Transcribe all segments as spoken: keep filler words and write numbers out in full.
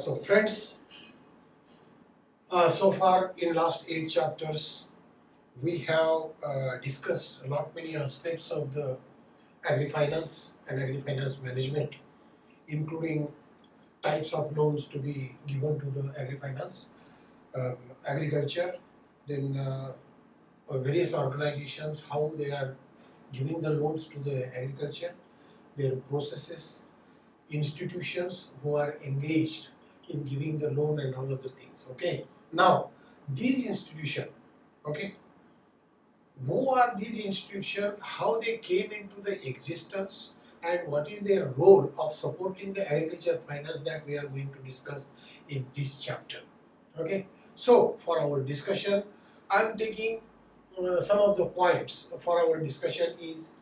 So friends, uh, so far in last eight chapters, we have uh, discussed a lot many aspects of the agri-finance and agri-finance management, including types of loans to be given to the agri-finance, um, agriculture, then uh, uh, various organizations, how they are giving the loans to the agriculture, their processes, institutions who are engaged in giving the loan and all other things. Okay, now these institutions, okay, who are these institutions, how they came into the existence, and what is their role of supporting the agriculture finance, that we are going to discuss in this chapter. Okay, so for our discussion, I am taking uh, some of the points for our discussion is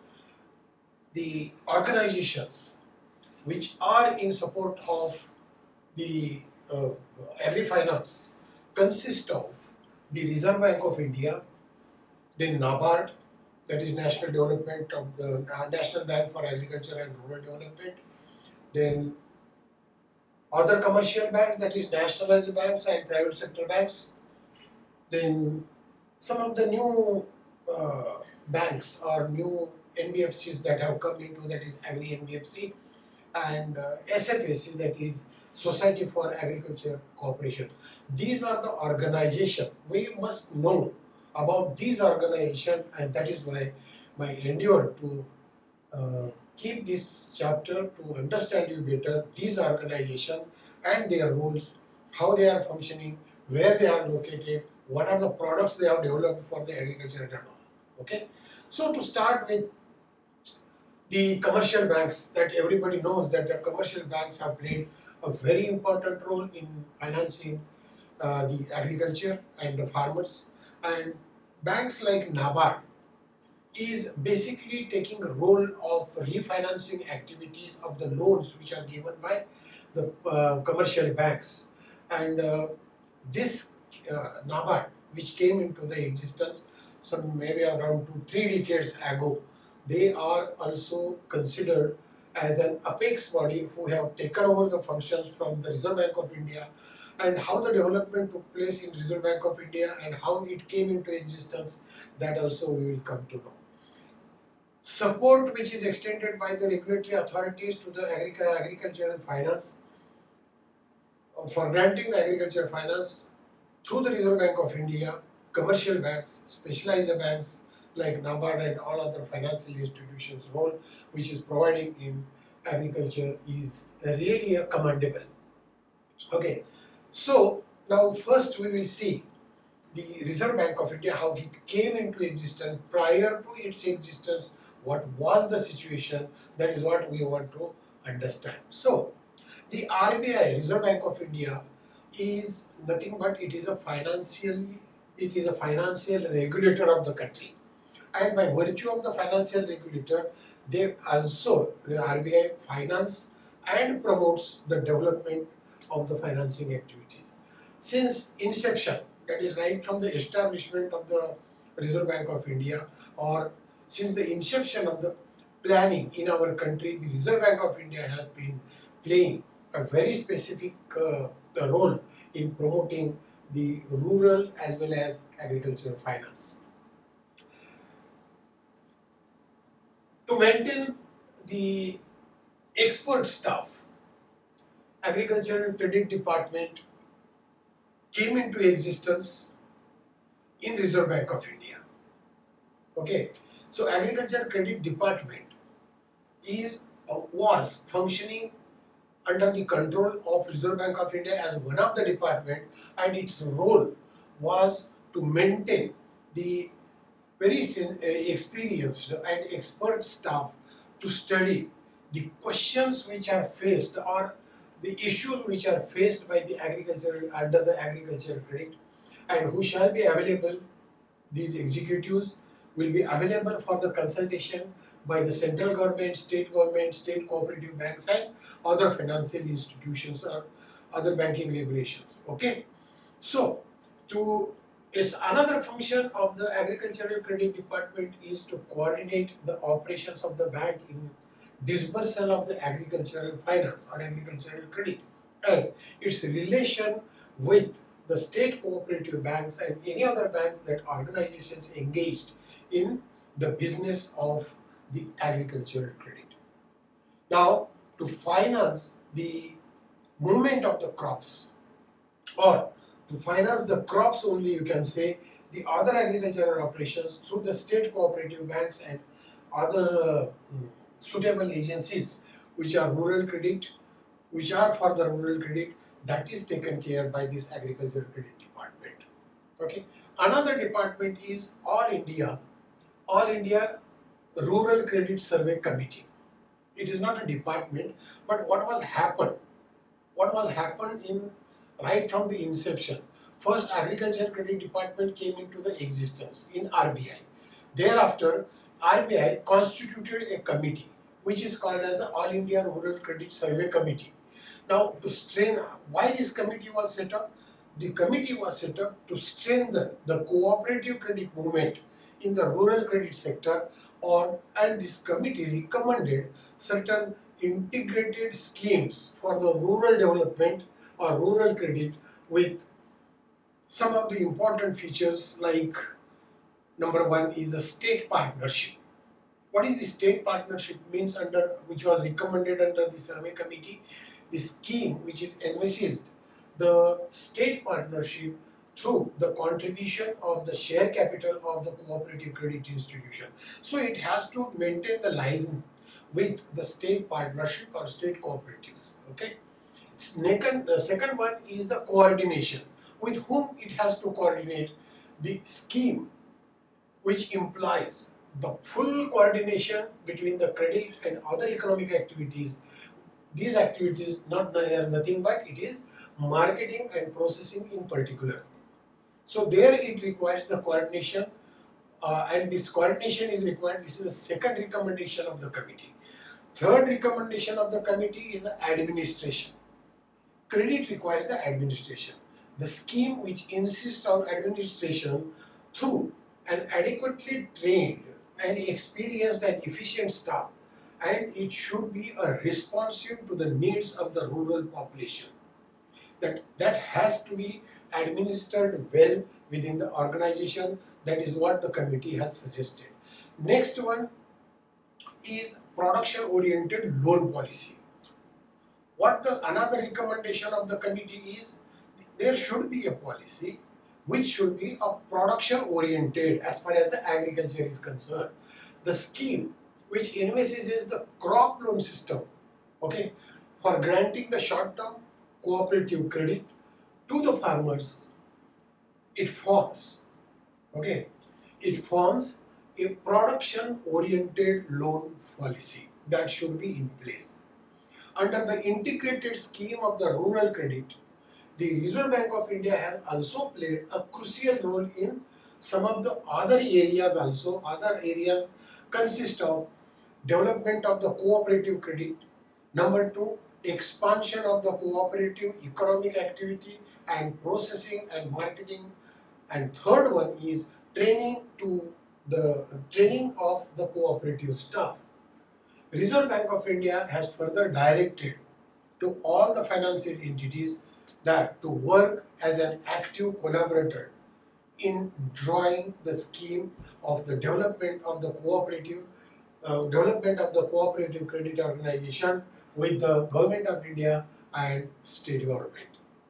the organizations which are in support of the uh, agri-finance consist of the Reserve Bank of India, then NABARD, that is National Development of the uh, National Bank for Agriculture and Rural Development, then other commercial banks, that is nationalized banks and private sector banks, then some of the new uh, banks or new N B F Cs that have come into, that is Agri N B F C, and uh, S F A C, that is Society for Agriculture Cooperation. These are the organizations. We must know about these organizations, and that is why my endeavor to uh, keep this chapter to understand you better, these organizations and their roles, how they are functioning, where they are located, what are the products they have developed for the agriculture and all. Okay, so to start with, the commercial banks, that everybody knows that the commercial banks have played a very important role in financing uh, the agriculture and the farmers, and banks like NABARD is basically taking a role of refinancing activities of the loans which are given by the uh, commercial banks, and uh, this uh, NABARD, which came into the existence some maybe around two, three decades ago, they are also considered as an apex body who have taken over the functions from the Reserve Bank of India, and how the development took place in Reserve Bank of India and how it came into existence, that also we will come to know. Support which is extended by the regulatory authorities to the agricultural finance, for granting the agricultural finance through the Reserve Bank of India, commercial banks, specialized banks like NABARD and all other financial institutions' role which is providing in agriculture is really a commendable. Okay, so now first we will see the Reserve Bank of India, how it came into existence. Prior to its existence, what was the situation, that is what we want to understand. So the R B I, Reserve Bank of India, is nothing but it is a financial it is a financial regulator of the country, and by virtue of the financial regulator, they also, the R B I, finance and promotes the development of the financing activities. Since inception, that is right from the establishment of the Reserve Bank of India, or since the inception of the planning in our country, the Reserve Bank of India has been playing a very specific uh, role in promoting the rural as well as agricultural finance. To maintain the expert staff, Agricultural Credit Department came into existence in Reserve Bank of India. Okay, so Agriculture Credit Department is uh, was functioning under the control of Reserve Bank of India as one of the department, and its role was to maintain the very experienced and expert staff to study the questions which are faced or the issues which are faced by the agricultural under the agricultural credit, and who shall be available. These executives will be available for the consultation by the central government, state government, state cooperative banks, and other financial institutions or other banking regulations. Okay, so to it's another function of the Agricultural Credit Department is to coordinate the operations of the bank in disbursal of the agricultural finance or agricultural credit. and its relation with the state cooperative banks and any other banks that organizations engaged in the business of the agricultural credit. Now, to finance the movement of the crops, or to finance the crops only, you can say, the other agricultural operations through the state cooperative banks and other uh, mm, suitable agencies which are rural credit, which are for the rural credit, that is taken care by this agricultural credit department. Okay. Another department is All India, All India Rural Credit Survey Committee. It is not a department, but what was happened, what was happened in right from the inception. First, Agriculture Credit Department came into the existence in R B I. Thereafter, R B I constituted a committee which is called as the All India Rural Credit Survey Committee. Now, to strengthen, why this committee was set up? The committee was set up to strengthen the cooperative credit movement in the rural credit sector, or and this committee recommended certain integrated schemes for the rural development or rural credit with some of the important features, like number one is a state partnership. What is the state partnership means, under which was recommended under the survey committee? The scheme which is envisaged the state partnership through the contribution of the share capital of the cooperative credit institution. So it has to maintain the license with the state partnership or state cooperatives. Okay. Second, the second one is the coordination. With whom it has to coordinate? The scheme which implies the full coordination between the credit and other economic activities. These activities not nothing but it is marketing and processing in particular. So there it requires the coordination, uh, and this coordination is required. This is the second recommendation of the committee. Third recommendation of the committee is the administration. Credit requires the administration. The scheme which insists on administration through an adequately trained and experienced and efficient staff, and it should be a responsive to the needs of the rural population. That, that has to be administered well within the organization. That is what the committee has suggested. Next one is production oriented loan policy. What the another recommendation of the committee is, there should be a policy which should be a production oriented as far as the agriculture is concerned. The scheme which envisages the crop loan system, okay, for granting the short term cooperative credit to the farmers, it forms, okay, it forms a production oriented loan policy that should be in place. Under the integrated scheme of the rural credit, the Reserve Bank of India has also played a crucial role in some of the other areas also. Other areas consist of development of the cooperative credit. Number two, expansion of the cooperative economic activity and processing and marketing. And third one is training to the training of the cooperative staff. Reserve Bank of India has further directed to all the financial entities that to work as an active collaborator in drawing the scheme of the development of the cooperative uh, development of the cooperative credit organization with the Government of India and state government.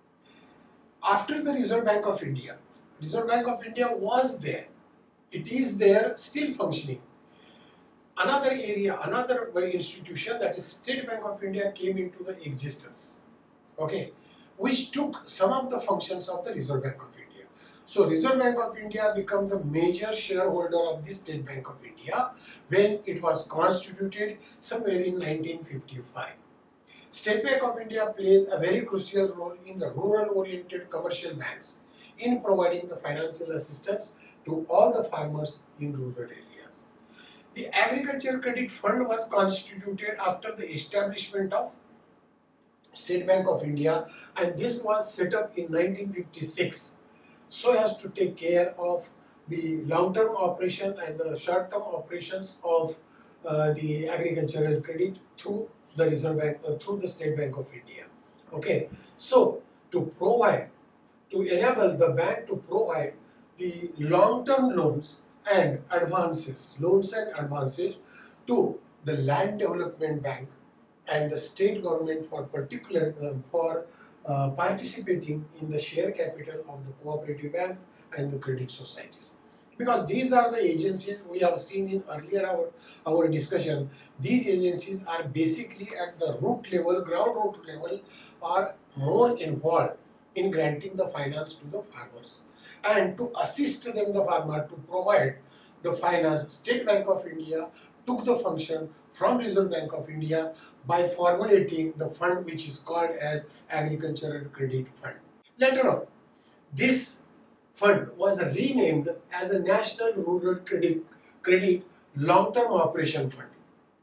After the Reserve Bank of India, Reserve Bank of India was there, it is there, still functioning. Another area, another institution, that is State Bank of India, came into the existence, okay, which took some of the functions of the Reserve Bank of India. So Reserve Bank of India became the major shareholder of the State Bank of India when it was constituted somewhere in nineteen fifty-five. State Bank of India plays a very crucial role in the rural-oriented commercial banks in providing the financial assistance to all the farmers in rural areas. The Agriculture Credit Fund was constituted after the establishment of State Bank of India, and this was set up in nineteen fifty-six so as to take care of the long-term operation and the short-term operations of uh, the agricultural credit through the Reserve Bank, uh, through the State Bank of India. Okay, so to provide, to enable the bank to provide the long-term loans and advances, loans and advances to the land development bank and the state government for particular uh, for uh, participating in the share capital of the cooperative banks and the credit societies, because these are the agencies we have seen in earlier our our discussion. These agencies are basically at the root level, ground root level, are more involved in granting the finance to the farmers and to assist them, the farmer, to provide the finance. State Bank of India took the function from Reserve Bank of India by formulating the fund which is called as Agricultural Credit Fund. Later on, this fund was renamed as a National Rural Credit, Credit Long-Term Operation Fund.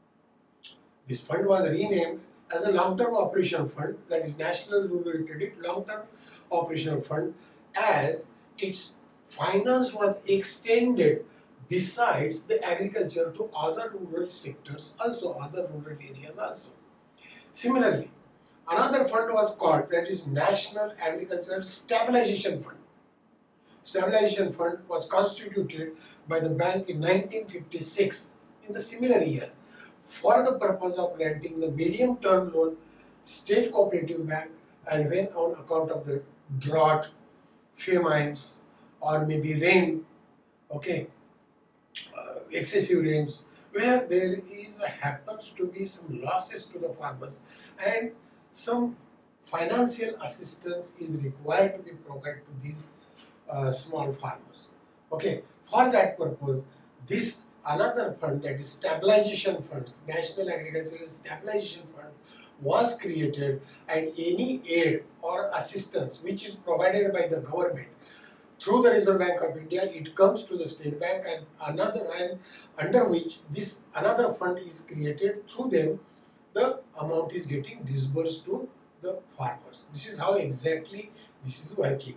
This fund was renamed as a long-term operation fund, that is National Rural Credit Long-Term Operational Fund, as its finance was extended besides the agriculture to other rural sectors, also other rural areas also. Similarly, another fund was called, that is National Agricultural Stabilization Fund. Stabilization Fund was constituted by the bank in nineteen fifty-six, in the similar year, for the purpose of granting the medium-term loan state cooperative bank, and when on account of the drought, famines, or maybe rain, okay, uh, excessive rains, where there is happens to be some losses to the farmers and some financial assistance is required to be provided to these uh, small farmers. Okay, for that purpose, this another fund, that is Stabilization Funds, National Agricultural Stabilization Fund, was created, and any aid or assistance which is provided by the government through the Reserve Bank of India, it comes to the State Bank, and another and under which this another fund is created. Through them, the amount is getting disbursed to the farmers. This is how exactly this is working.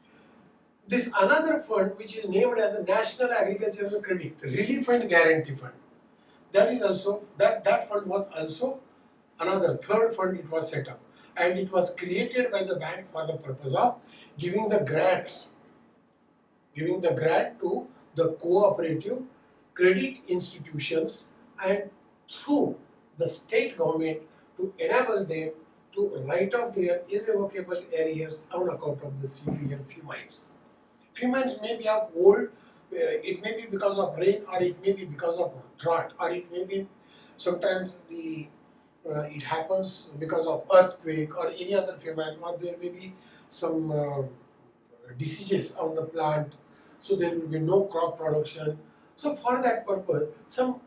This another fund which is named as the National Agricultural Credit Relief and Guarantee Fund. That is also that that fund was also another third fund. It was set up, and it was created by the bank for the purpose of giving the grants, giving the grant to the cooperative credit institutions and through the state government to enable them to write off their irrevocable arrears on account of the severe famines. Famines may be of old, uh, it may be because of rain, or it may be because of drought, or it may be sometimes the uh, it happens because of earthquake or any other famine, or there may be some uh, diseases on the plant, so there will be no crop production. So for that purpose, some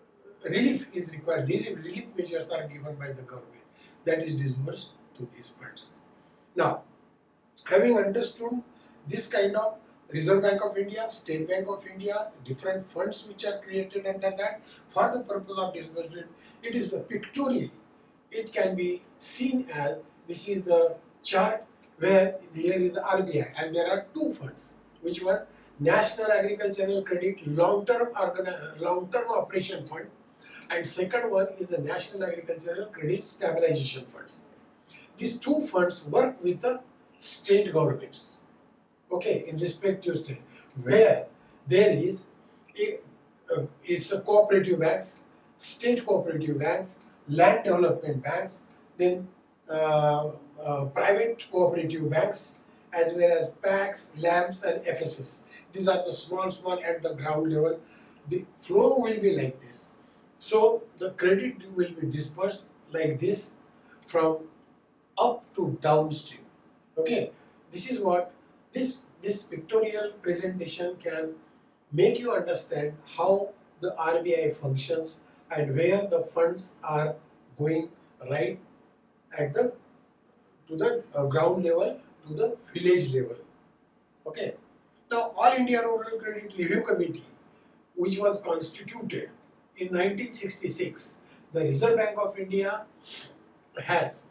relief is required. Relief, relief measures are given by the government, that is disbursed to these funds. Now, having understood this kind of Reserve Bank of India, State Bank of India, different funds which are created under that for the purpose of disbursement, it is the pictorially. It can be seen as, this is the chart where there is R B I and there are two funds. Which one? National Agricultural Credit Long-Term Long-Term Operation Fund, and second one is the National Agricultural Credit Stabilization Funds. These two funds work with the state governments. Okay, in respective state, where there is a, uh, it's a cooperative banks, state cooperative banks, land development banks, then uh, uh, private cooperative banks, as well as P A Cs, L A Ms, and F S S. These are the small, small at the ground level. The flow will be like this. So the credit will be dispersed like this from up to downstream. Okay, this is what this this pictorial presentation can make you understand how the R B I functions and where the funds are going right at the to the uh, ground level, to the village level. Okay. Now, All India Rural Credit Review Committee, which was constituted in nineteen sixty-six, the Reserve Bank of India has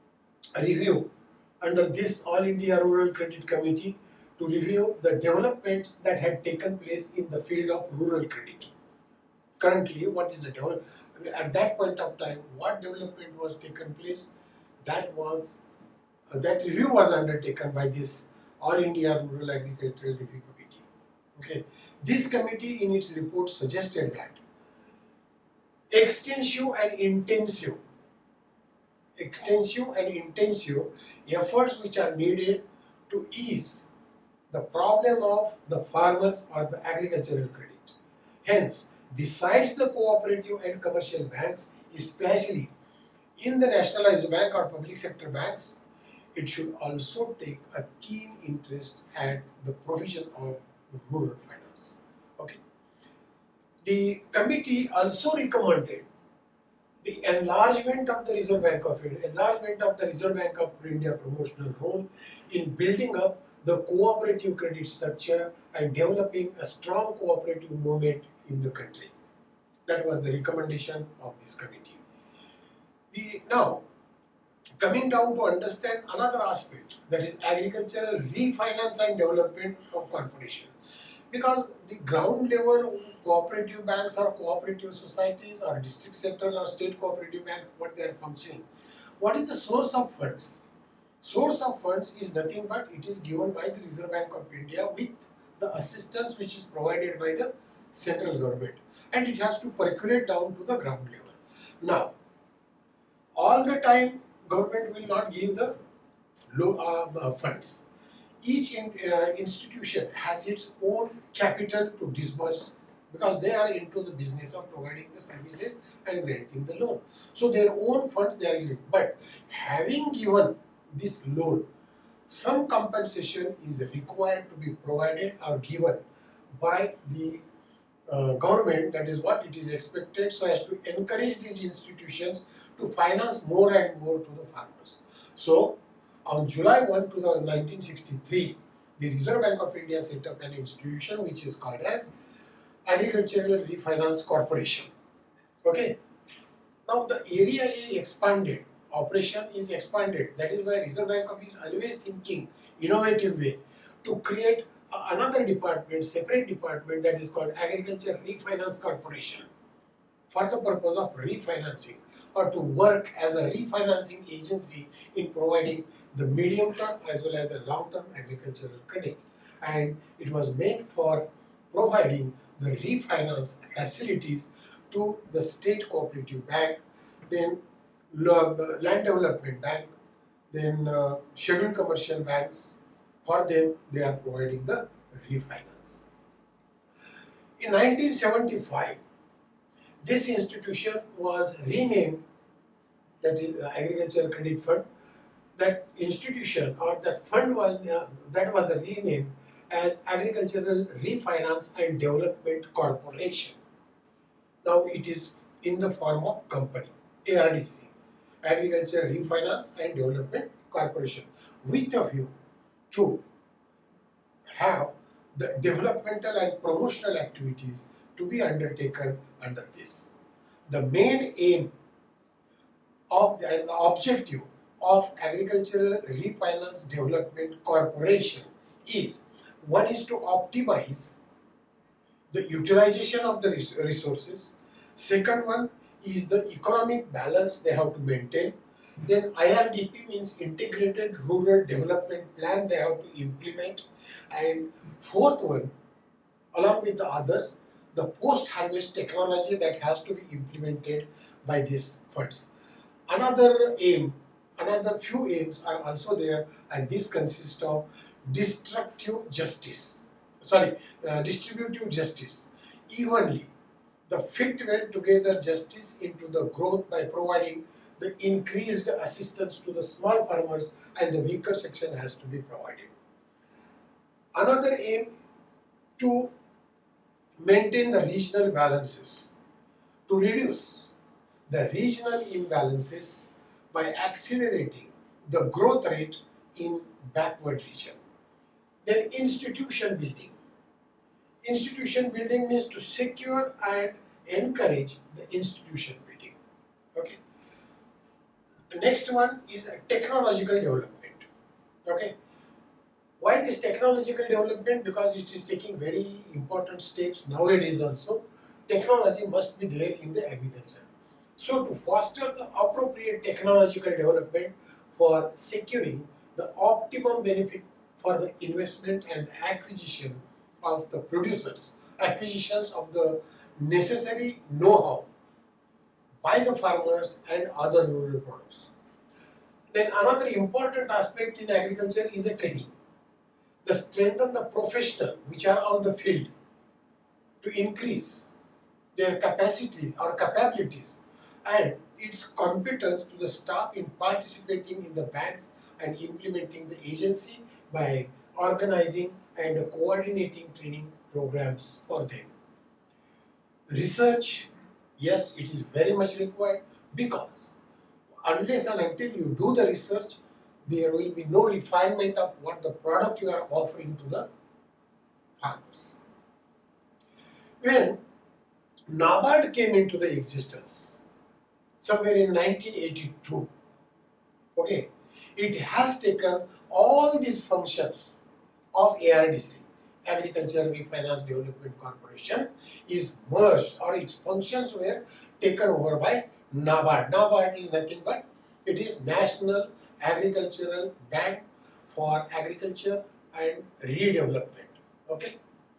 a review under this All India Rural Credit Committee to review the developments that had taken place in the field of rural credit. Currently, what is the development? At that point of time, what development was taken place? That was uh, that review was undertaken by this All India Rural Agricultural Review Committee. Okay, this committee in its report suggested that extensive and intensive, extensive and intensive efforts which are needed to ease the problem of the farmers or the agricultural credit. Hence, besides the cooperative and commercial banks, especially in the nationalized bank or public sector banks, it should also take a keen interest at the provision of rural finance. Okay. The committee also recommended the enlargement of the Reserve Bank of India, enlargement of the Reserve Bank of India promotional role in building up the cooperative credit structure and developing a strong cooperative movement in the country. That was the recommendation of this committee. The, now, coming down to understand another aspect, that is agricultural refinance and development of corporation. Because the ground level cooperative banks or cooperative societies or district sector or state cooperative banks, what they are functioning. What is the source of funds? Source of funds is nothing but it is given by the Reserve Bank of India with the assistance which is provided by the central government, and it has to percolate down to the ground level. Now, all the time government will not give the low uh, funds. Each in, uh, institution has its own capital to disburse because they are into the business of providing the services and granting the loan. So their own funds they are giving. But having given this loan, some compensation is required to be provided or given by the uh, government. That is what it is expected, so as to encourage these institutions to finance more and more to the farmers. So on July first, nineteen sixty-three, the Reserve Bank of India set up an institution which is called as Agricultural Refinance Corporation. Okay. Now the area is expanded, operation is expanded. That is why Reserve Bank of India is always thinking innovative way to create another department, separate department, that is called Agriculture Refinance Corporation, for the purpose of refinancing or to work as a refinancing agency in providing the medium term as well as the long term agricultural credit. And it was meant for providing the refinance facilities to the state cooperative bank, then land development bank, then uh, scheduled commercial banks. For them, they are providing the refinance. In nineteen seventy-five, this institution was renamed, that is uh, Agricultural Credit Fund. That institution or that fund was uh, that was renamed as Agricultural Refinance and Development Corporation. Now it is in the form of company, A R D C, Agricultural Refinance and Development Corporation, with a view to have the developmental and promotional activities to be undertaken under this. The main aim of the, the objective of Agricultural Refinance Development Corporation is, one is to optimize the utilization of the resources. Second one is the economic balance they have to maintain. Then I R D P means Integrated Rural Development Plan they have to implement. And fourth one, along with the others, the post-harvest technology that has to be implemented by these funds. Another aim, another few aims are also there, and this consists of destructive justice, sorry, uh, distributive justice, evenly, the fit well together justice into the growth by providing the increased assistance to the small farmers, and the weaker section has to be provided. Another aim to maintain the regional balances, to reduce the regional imbalances by accelerating the growth rate in backward region. Then institution building. Institution building means to secure and encourage the institution building. Okay. The next one is technological development. Okay. Why this technological development? Because it is taking very important steps nowadays also. Technology must be there in the agriculture. So to foster the appropriate technological development for securing the optimum benefit for the investment and acquisition of the producers, acquisitions of the necessary know-how by the farmers and other rural products. Then another important aspect in agriculture is the training. The strengthen the professional which are on the field to increase their capacity or capabilities and its competence to the staff in participating in the banks and implementing the agency by organizing and coordinating training programs for them. Research, yes, it is very much required, because unless and until you do the research, there will be no refinement of what the product you are offering to the farmers. When NABARD came into the existence somewhere in nineteen eighty-two, okay, it has taken all these functions of A R D C, Agriculture Refinance Development Corporation, is merged, or its functions were taken over by NABARD. NABARD is nothing but it is National Agricultural Bank for Agriculture and Redevelopment. Okay.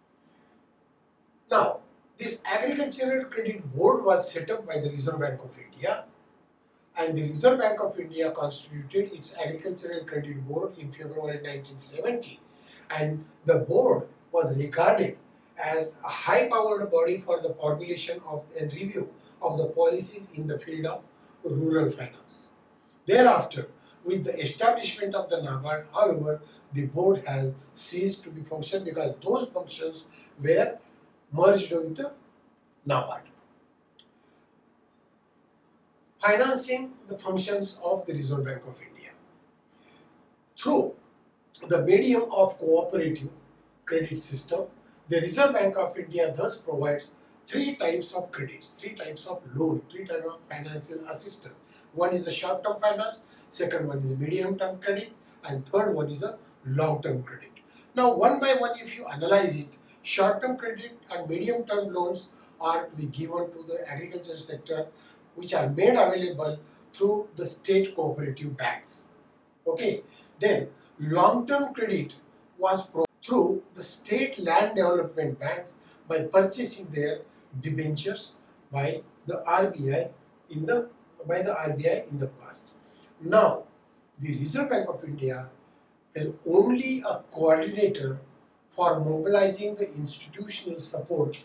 Now, this Agricultural Credit Board was set up by the Reserve Bank of India, and the Reserve Bank of India constituted its Agricultural Credit Board in February nineteen seventy, and the board was regarded as a high-powered body for the formulation of and review of the policies in the field of rural finance. Thereafter, with the establishment of the NABARD, however, the board has ceased to be functioned because those functions were merged with the NABARD. Financing the functions of the Reserve Bank of India through the medium of cooperative credit system, the Reserve Bank of India thus provides three types of credits, three types of loan, three types of financial assistance. One is the short-term finance, second one is medium-term credit, and third one is a long-term credit. Now, one by one, if you analyze it, short-term credit and medium-term loans are to be given to the agriculture sector, which are made available through the state cooperative banks. Okay. Then, long-term credit was provided through the state land development banks by purchasing their debentures by the R B I in the by the R B I in the past. Now, the Reserve Bank of India is only a coordinator for mobilizing the institutional support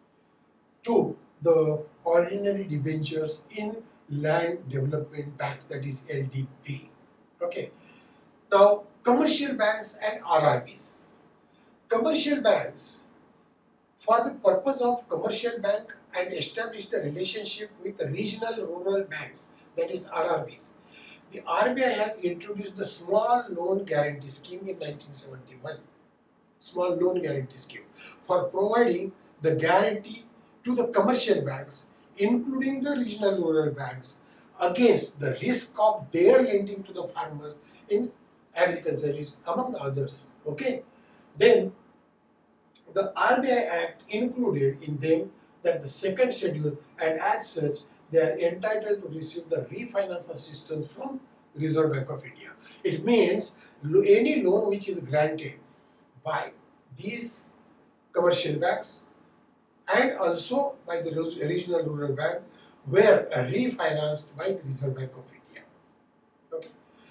to the ordinary debentures in land development banks, that is L D B. Okay. Now, commercial banks and R R Bs. Commercial banks, for the purpose of commercial bank and establish the relationship with the regional rural banks, that is R R Bs. The R B I has introduced the Small Loan Guarantee Scheme in nineteen seventy-one. Small Loan Guarantee Scheme for providing the guarantee to the commercial banks, including the regional rural banks, against the risk of their lending to the farmers in agriculture, is among the others. Okay. Then the R B I Act included in them that the second schedule, and as such they are entitled to receive the refinance assistance from Reserve Bank of India. It means any loan which is granted by these commercial banks and also by the regional rural bank were refinanced by the Reserve Bank of India. Okay.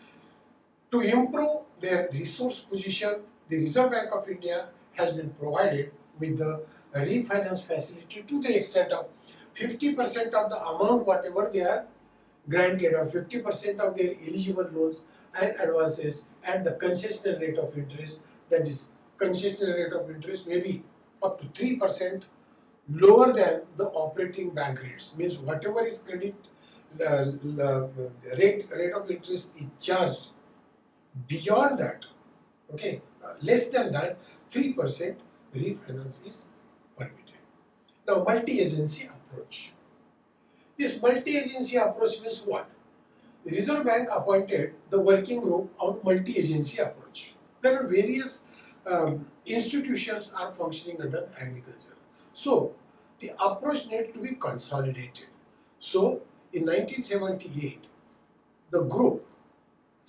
To improve their resource position, the Reserve Bank of India has been provided with the refinance facility to the extent of fifty percent of the amount whatever they are granted, or fifty percent of their eligible loans and advances at the concessional rate of interest. That is, concessional rate of interest may be up to three percent lower than the operating bank rates. Means whatever is credit uh, rate, rate of interest is charged, beyond that, okay, uh, less than that, three percent refinance is permitted. Now, multi-agency approach. This multi-agency approach means what? The Reserve Bank appointed the working group on multi-agency approach. There are various um, institutions are functioning under agriculture. So, the approach needs to be consolidated. So, in nineteen seventy-eight, the group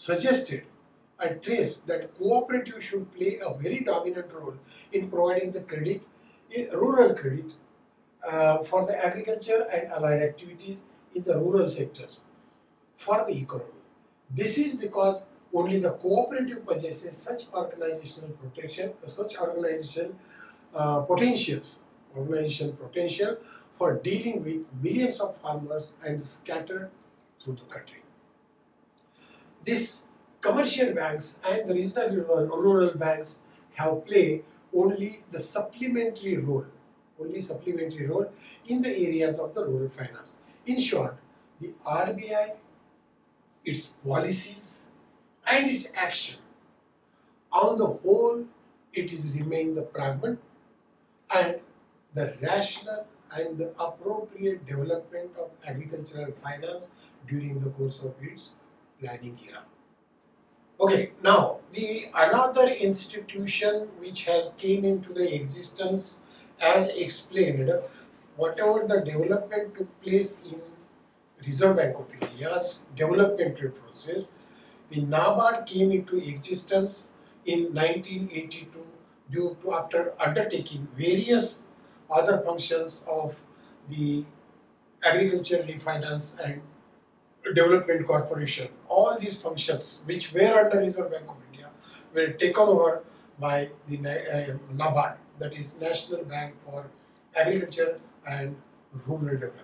suggested and traced that cooperative should play a very dominant role in providing the credit, in rural credit, uh, for the agriculture and allied activities in the rural sectors for the economy. This is because only the cooperative possesses such organizational protection, such organization uh, potentials, organization potential for dealing with millions of farmers and scattered through the country. These commercial banks and the regional rural, rural banks have played only the supplementary role, only supplementary role in the areas of the rural finance. In short, the R B I, its policies and its action, on the whole, it is remained the pragmatic and the rational and the appropriate development of agricultural finance during the course of its planning era. Okay, now the another institution which has came into the existence as explained, whatever the development took place in Reserve Bank of India's developmental process, the NABARD came into existence in nineteen eighty-two due to after undertaking various other functions of the Agriculture Refinance and Development Corporation. All these functions which were under Reserve Bank of India were taken over by the uh, NABARD, that is National Bank for Agriculture and Rural Development.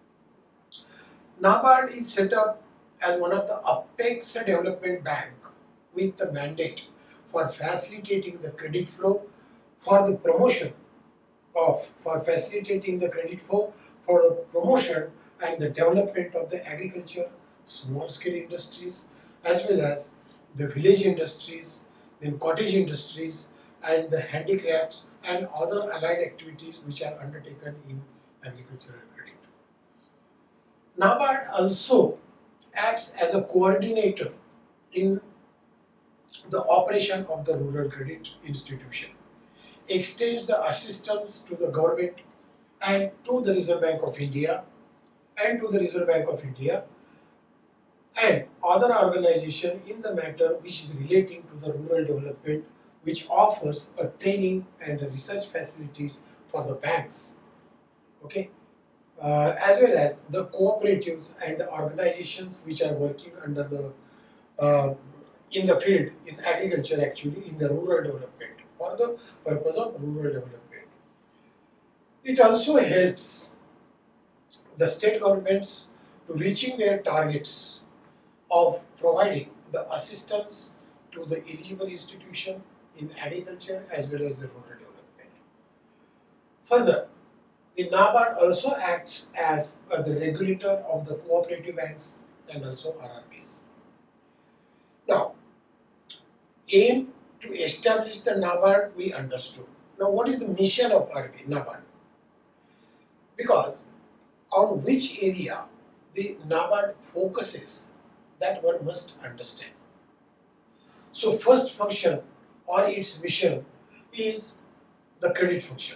NABARD is set up as one of the apex development bank with the mandate for facilitating the credit flow for the promotion of, for facilitating the credit flow for the promotion and the development of the agriculture, small scale industries, as well as the village industries, then cottage industries and the handicrafts and other allied activities which are undertaken in agricultural credit. NABARD also acts as a coordinator in the operation of the rural credit institution, extends the assistance to the government and to the Reserve Bank of India and to the Reserve Bank of India and other organizations in the matter which is relating to the rural development, which offers a training and the research facilities for the banks, okay, uh, as well as the cooperatives and the organizations which are working under the uh, in the field in agriculture, actually in the rural development for the purpose of rural development. It also helps the state governments to reaching their targets of providing the assistance to the eligible institution in agriculture as well as the rural development. Further, the NABARD also acts as uh, the regulator of the cooperative banks and also R R Bs. Now, aim to establish the NABARD we understood. Now, what is the mission of NABARD? Because on which area the NABARD focuses, that one must understand. So, first function or its mission is the credit function.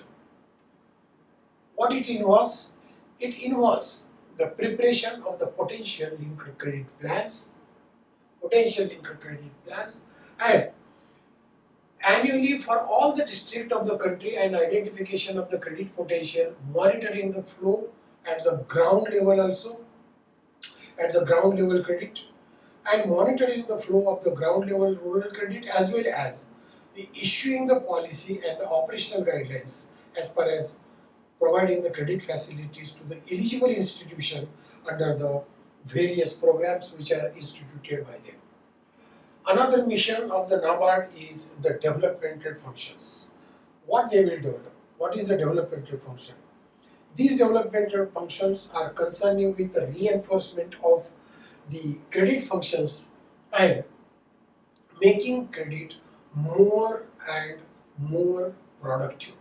What it involves? It involves the preparation of the potential linked credit plans, potential linked credit plans, and annually for all the districts of the country and identification of the credit potential, monitoring the flow at the ground level also, at the ground level credit, and monitoring the flow of the ground level rural credit as well as the issuing the policy and the operational guidelines as far as providing the credit facilities to the eligible institution under the various programs which are instituted by them. Another mission of the NABARD is the developmental functions. What they will develop? What is the developmental function? These developmental functions are concerning with the reinforcement of the credit functions and making credit more and more productive.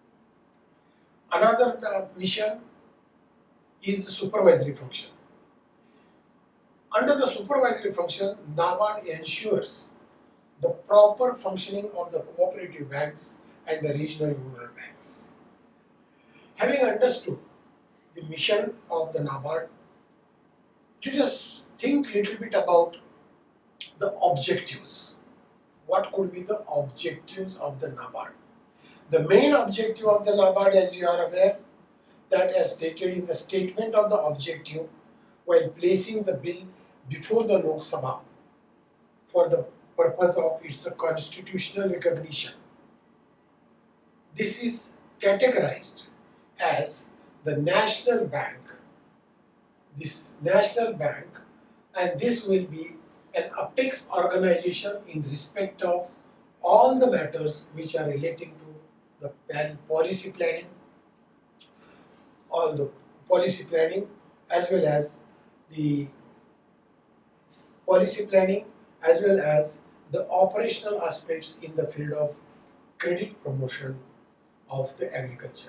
Another uh, mission is the supervisory function. Under the supervisory function, NABARD ensures the proper functioning of the cooperative banks and the regional rural banks. Having understood the mission of the NABARD, let us think a little bit about the objectives. What could be the objectives of the NABARD? The main objective of the NABARD, as you are aware, that as stated in the statement of the objective while placing the bill before the Lok Sabha for the purpose of its constitutional recognition. This is categorized as the National Bank, this National Bank, and this will be an apex organization in respect of all the matters which are relating to the policy planning, all the policy planning as well as the policy planning as well as the operational aspects in the field of credit promotion of the agriculture.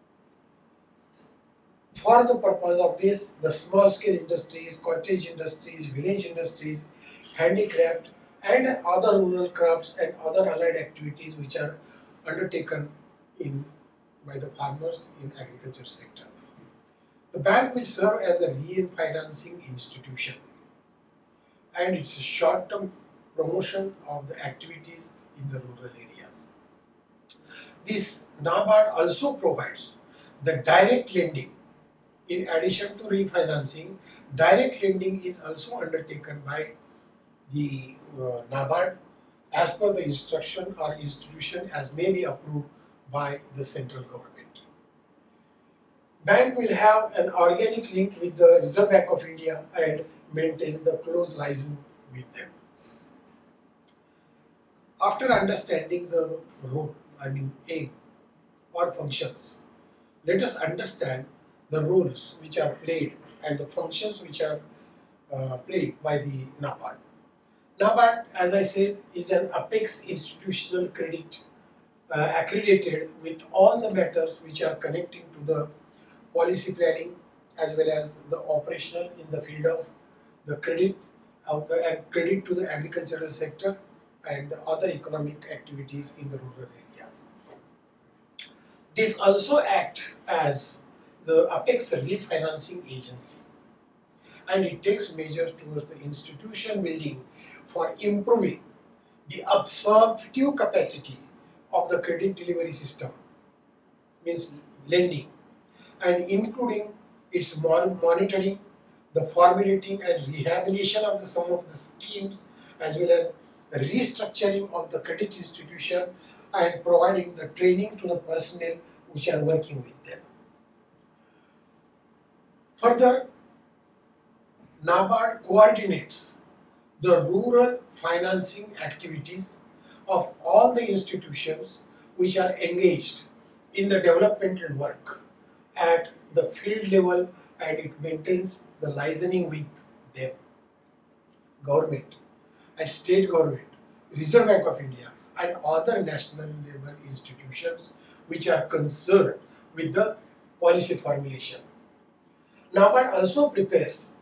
For the purpose of this, the small scale industries, cottage industries, village industries, handicraft and other rural crafts and other allied activities which are undertaken in by the farmers in agriculture sector. The bank will serve as a re-financing institution and it's a short-term promotion of the activities in the rural areas. This NABARD also provides the direct lending. In addition to refinancing, direct lending is also undertaken by the uh, NABARD as per the instruction or institution as may be approved by the central government. Bank will have an organic link with the Reserve Bank of India and maintain the close liaison with them. After understanding the role, I mean aim or functions, let us understand the roles which are played and the functions which are uh, played by the NABARD. NABARD, as I said, is an apex institutional credit uh, accredited with all the matters which are connecting to the policy planning as well as the operational in the field of the credit of the uh, credit to the agricultural sector and the other economic activities in the rural areas. This also acts as the apex refinancing agency and it takes measures towards the institution building for improving the absorptive capacity of the credit delivery system, means lending, and including its monitoring, the formulating and rehabilitation of the, some of the schemes as well as the restructuring of the credit institution and providing the training to the personnel which are working with them. Further, NABARD coordinates the rural financing activities of all the institutions which are engaged in the developmental work at the field level and it maintains the licensing with them. Government and state government, Reserve Bank of India and other national level institutions which are concerned with the policy formulation. NABARD also prepares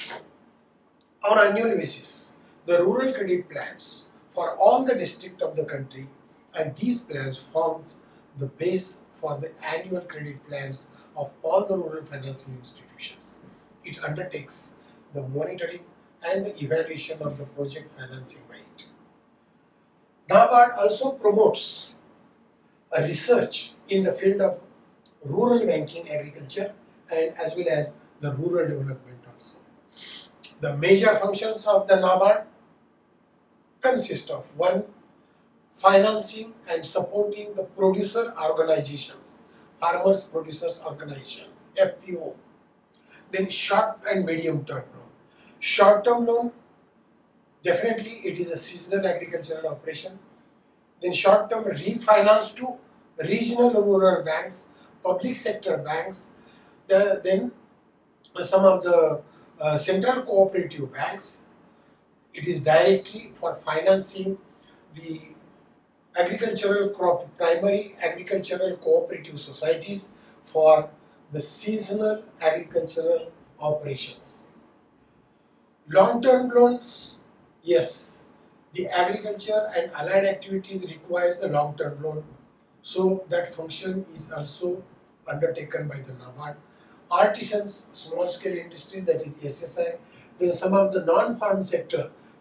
on annual basis the rural credit plans for all the districts of the country and these plans forms the base for the annual credit plans of all the rural financial institutions. It undertakes the monitoring and the evaluation of the project financing by it. NABARD also promotes a research in the field of rural banking, agriculture and as well as the rural development also. The major functions of the NABARD consist of one, financing and supporting the producer organizations, farmers producers organization, F P O. Then short and medium term loan. Short term loan, definitely it is a seasonal agricultural operation. Then short term refinance to regional rural banks, public sector banks, the, then some of the uh, central cooperative banks. It is directly for financing the agricultural crop, primary agricultural cooperative societies for the seasonal agricultural operations. Long-term loans, yes, the agriculture and allied activities requires the long-term loan, so that function is also undertaken by the NABARD. Artisans, small-scale industries, that is S S I, then some of the non-farm sector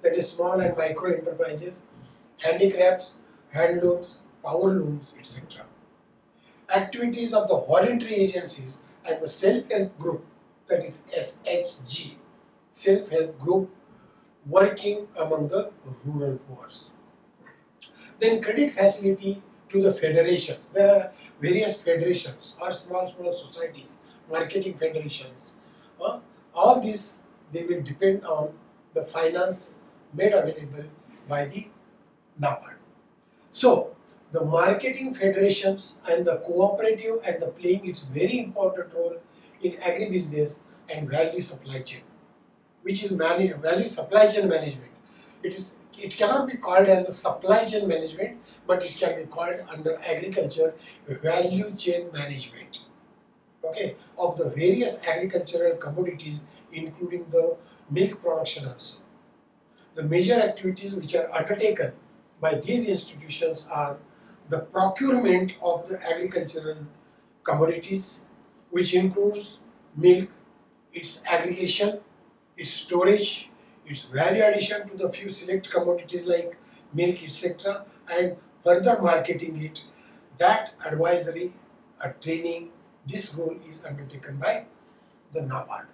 that is small and micro enterprises, handicrafts, hand looms, power looms, et cetera. Activities of the voluntary agencies and the self-help group, that is S H G, self-help group working among the rural poor. Then credit facility to the federations. There are various federations or small small societies, marketing federations. Uh, all these, they will depend on the finance made available by the NABARD. So the marketing federations and the cooperative and the playing its very important role in agribusiness and value supply chain, which is manage, value supply chain management. It is it cannot be called as a supply chain management, but it can be called under agriculture value chain management. Okay, of the various agricultural commodities, including the milk production also. The major activities which are undertaken by these institutions are the procurement of the agricultural commodities, which includes milk, its aggregation, its storage, its value addition to the few select commodities like milk, et cetera, and further marketing it. That advisory, uh, training, this role is undertaken by the NABARD.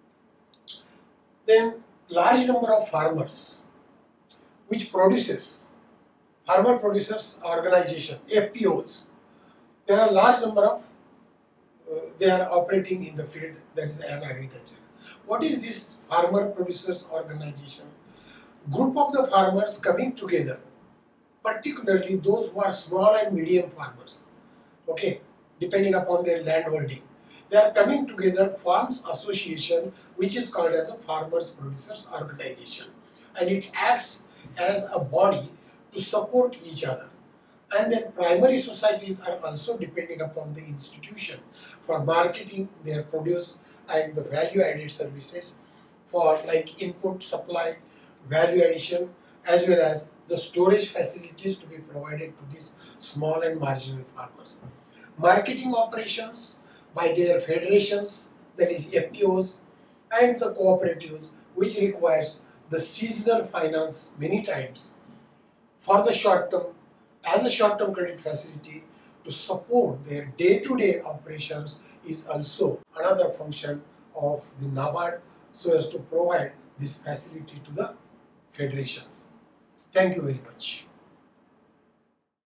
Then large number of farmers which produces, farmer producers organization, F P Os. There are large number of, uh, they are operating in the field, that is an agriculture. What is this farmer producers organization? Group of the farmers coming together, particularly those who are small and medium farmers, okay, depending upon their land holding. They are coming together, forms association which is called as a farmers producers organization, and it acts as a body to support each other. And then primary societies are also depending upon the institution for marketing their produce and the value added services for like input, supply, value addition, as well as the storage facilities to be provided to these small and marginal farmers. Marketing operations by their federations, that is F P Os, and the cooperatives, which requires the seasonal finance many times for the short term, as a short term credit facility to support their day-to-day operations, is also another function of the NABARD, so as to provide this facility to the federations. Thank you very much.